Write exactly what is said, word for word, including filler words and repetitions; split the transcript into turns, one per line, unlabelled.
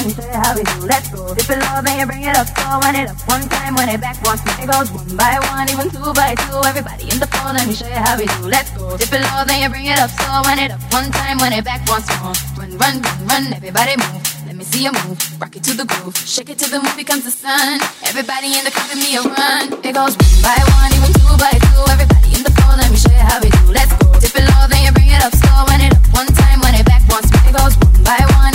let me show you how we do. Let's go. Dip it low, then you bring it up. So wind it up one time, wind it back once more. It goes one by one, even two by two. Everybody in the floor, let me show you how we do. Let's go. Dip it low, then you bring it up. So wind it up one time, wind it back once more. Run, run, run, run, everybody move. Let me see you move. Rock it to the groove. Shake it till the moon becomes the sun. Everybody in the club, give me a run. It goes one by one, even two by two. Everybody in the floor, let me show you how we do. Let's go. Dip it low, then you bring it up. So wind it up one time, wind it back once more. It goes one by one.